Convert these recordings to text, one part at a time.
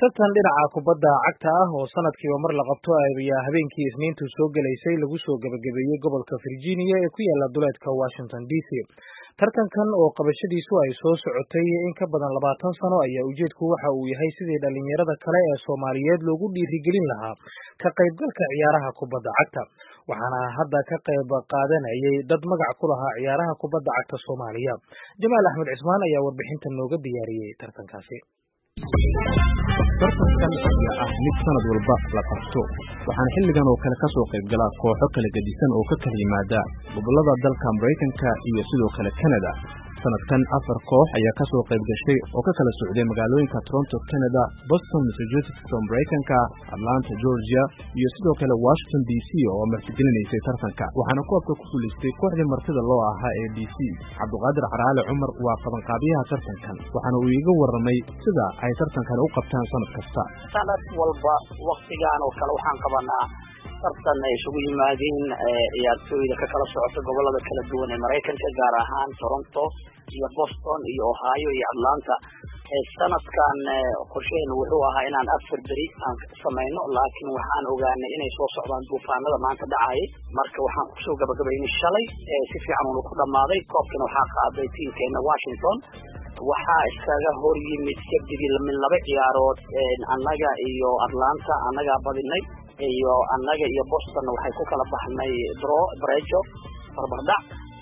tartan dhinaca kubadda cagta ah oo sanadkiiba mar la qabto ayaa habeenkii Isniintu soo galaysay lagu soo gabagabeeyay gobolka Virginia ee ku yaala duleedka Washington DC. Tartankan oo qabashadiisu ay soo socotay in ka badan 20 sano ayaa ujeedku waxa uu yahay sidii dhalinyarada kale ee Soomaaliyeed loogu dhiirigelin lahaa ka qaybgalka ciyaaraha kubadda cagta. waxaana hadda ka qayb qaadanayay dad magac ku lahaa ciyaaraha kubadda cagta Soomaaliya. Jamaal Axmed Cismaan ayaa warbixintan nooga diyaariyay tartankaasi. tartankan ayaa ah mid sanad walba la qabto waxaana xilligan oo kale ka soo qayb gala kooxo kala gedisan oo ka kala yimaada gobolada dalka Mareykanka iyo sidoo kale Canada. sanadkan 4 koox ayaa ka soo qayb gashay oo ka kala socday magaalooyinka Toronto, Canada, Boston, Massachusetts, Mareykanka, Atlanta, Georgia iyo sidoo kale Washington DC oo martigelinaysay tartanka. waxaana koobka ku guuleystay kooxda martida loo ahaa ee DC. Cabduqaadir Caraale Cumar waa qabanqaabiyaha tartankan waxaana uu iga warramay sida ay tartankan u qabtaan sanad kasta. sanad walba waqtigan oo kale waxaan qabanaa tartan ay isugu yimaadeen ciyaartooyda ka kala socota gobolada kala duwan ee Mareykanka, gaar ahaan Toronto iyo Boston iyo Ohio iyo Atlanta. sanadkan qorsheenu wuxuu ahaa inaan 4 beri aan sameeyno, laakiin waxaan ogaanay inay soo socdaan duufaanada maanta dhacay. marka waxaan ku soo gabagabaynay shalay si fiican uu ku dhamaaday. koobkana waxaa qaaday tiimkeena Washington. waxaa iskaga hor yimid sabtidii min 2 ciyaarood annaga iyo Atlanta annaga badinay, iyo annaga iyo Boston waxay ku kala baxnay brejo barbardhac.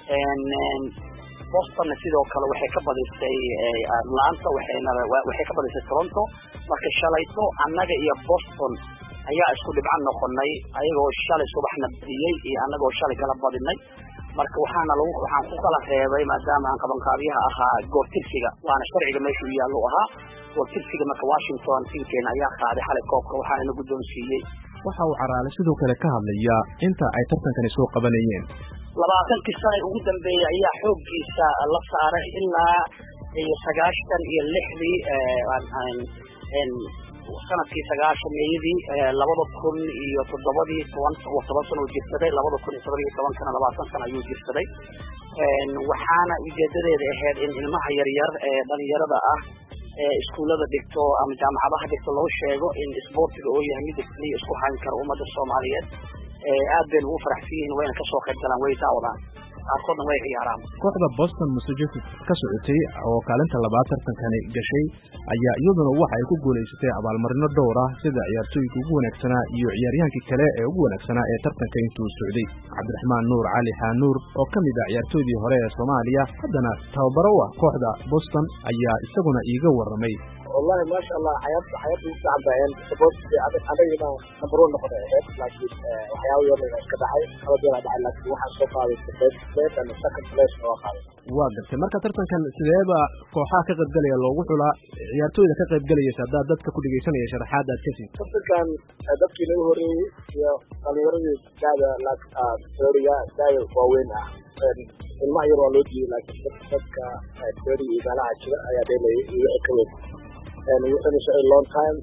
Boston sidoo kale waxay ka badisay Atlanta, waxay ka badisay Toronto. marka shalayto annaga iyo Boston ayaa isku dhibcan noqonay, ayagoo shalay subaxna badiyay iyo annagoo shalay kala badinay. marka waxaan ku kala reebay maadaama aan qabanqaabiyaha ahaa goobtirsiga, waana sharciga meesha uu yaallo ahaa goobtirsiga. marka Washington tiimkeena ayaa qaaday xalay koobka, waxaana guddoonsiiyey. waxa uu Caraale sidoo kale ka hadlaya inta ay tartankani soo qabanayeen. 20 sano ugu dambeeyay ayaa xooggiisa la saaray ilaa 96 sanadkii 90-meeyadii 2007 10 sano jirsaday, 2017 kana 20 sano ayuu jirsaday. waxaana ujeedadeeda ahayd in ilmaha yaryar ee dhalinyarada ah iskuulada dhigto ama jaamacadaha dhigto loo sheego in isboortiga oo yahay mid isku hayn kara ummadda Soomaaliyeed. aad bay ugu faraxsan yihiin wayna ka soo qayb galaan, way daawadaan, qaarkoodna way ciyaaraan. kooxda Boston Massachusetts ka socotay oo kaalinta labaad tartankani gashay ayaa iyaduna waxa ay ku guuleysatay abaalmarino dhowr ah sida ciyaartooyinka ugu wanaagsanaa iyo ciyaaryahankii kale ee ugu wanaagsanaa ee tartanka intuu socday. Cabdiraxmaan Nuur Cali Xanuur oo ka mid ah ciyaartooydii hore ee Soomaaliya haddana tababaro ah kooxda Boston ayaa isaguna iiga warramay. والله ما شاء الله حياتي تعبان سبورت علينا نمبرون نقطة لكن وحياوي يوم كدحي خلاص يلا دحي لكن واحد سوف هذا البيت أنا سكن فلاش واقعي. واقف marka tartankan sideeba kooxaha ka qayb galaya loogu xulaa ciyaartooyda ka qayb galaya sadaa dadka ku dhageysanaya sharaxaada kasi. tartankan dadkii lagu horeeyay iyo dhalinyarada gaada teoriya dayo waaweyn ah ilmaha yar waa loo diiday, laakiin dadka teoriya meelaha jira ayaa dheelayay iyo ka weyn long time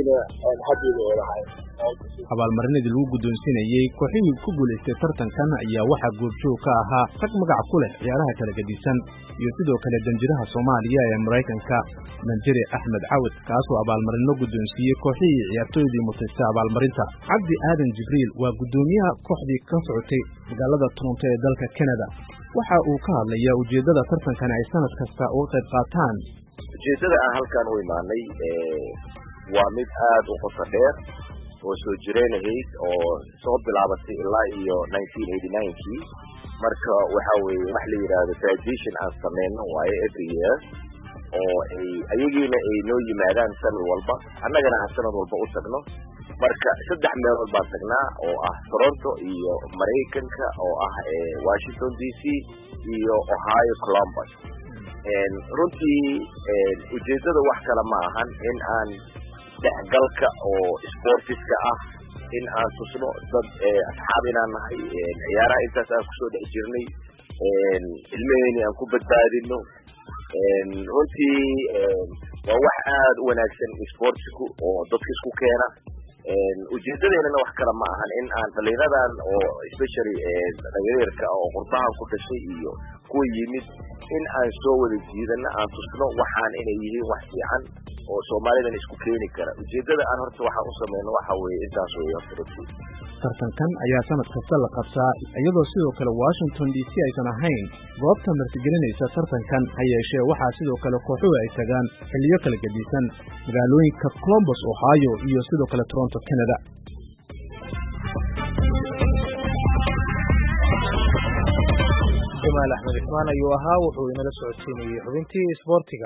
abaalmarinadii lagu guddoonsiinayay kooxihii ku guuleystay tartankan ayaa waxaa goobjoog ka ahaa rag magac ku leh ciyaaraha kala gedisan iyo sidoo kale danjiraha Soomaaliya ee Mareykanka Danjire Axmed Cawad, kaasoo abaalmarino guddoonsiiyey kooxihii ciyaartooydii mutaystay abaalmarinta. Cabdi Aadan Jibriil waa guddoomiyaha kooxdii ka socotay magaalada Toronto ee dalka Canada. waxa uu ka hadlayaa ujeedada tartankan ay sanad kasta uga qayb qaataan. ujeedada aan halkaan u imaanay waa mid aad u qoto dheer oo soo jireenahayd oo soo bilaabatay ilaa iyo 1989kii. marka waxa weeye wax la yiraahdo tradition aan sameeyno waaye every year oo ayagiina ay noo yimaadaan sanad walba, annagana aan sanad walba u tagno. marka 3 meelood baan tagnaa oo ah Toronto iyo Mareykanka oo ah Washington DC iyo Ohio Columbus. runtii ujeedada wax kale ma ahan in aan dhexgalka oo sportiska ah in aan tusno dad asxaab inaan nahay, ciyaaraha intaas aan kusoo dhex jirnay, ilmaheenii aan ku badbaadino. runtii waa wax aad u wanaagsan sportsku oo dadka isku keena. ujeedadeennana wax kale ma ahan in aan dhalinyaradan oo especially dhalinyarka oo qurbaha ku dhashay iyo kuwa yimid in aan soo wada jiidano aan tusno waxaan inay yihiin wax fiican oo Soomaalidan isku keeni kara ujeedada aan horta waxa u sameeyno waxa weeye intaas weeye tartankan ayaa sanad kasta la qabtaa iyadoo sidoo kale Washington DC aysan ahayn goobta martigelinaysa tartankan hayeeshee waxaa sidoo kale kooxuhu ay tagaan xilliyo kala gedisan magaalooyinka Columbus Ohio iyo sidoo kale Toronto Canada. Jamaal Axmed Ismaan ayuu ahaa wuxuu inala socodsiinayay xubintii isboortiga.